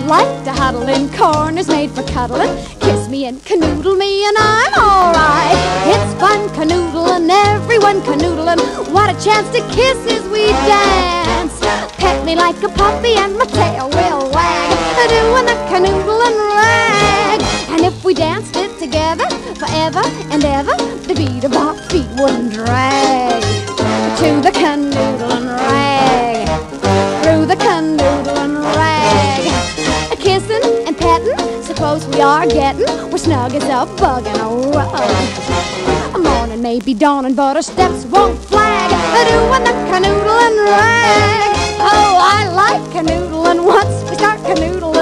like to huddle in corners made for cuddling. Kiss me and canoodle me and I'm alright. It's fun canoodling, everyone canoodling. What a chance to kiss as we dance. Pet me like a puppy and my tail will wag, doing the canoodling rag. And if we danced it together forever and ever, the beat of our feet wouldn't drag. To the canoodling rag, through the canoodling rag. Kissing and petting, suppose we are getting, we're snug as a bug in a rug. Morning may be dawning, but our steps won't flag, doing the canoodling rag. Oh, I like canoodling once we start canoodling.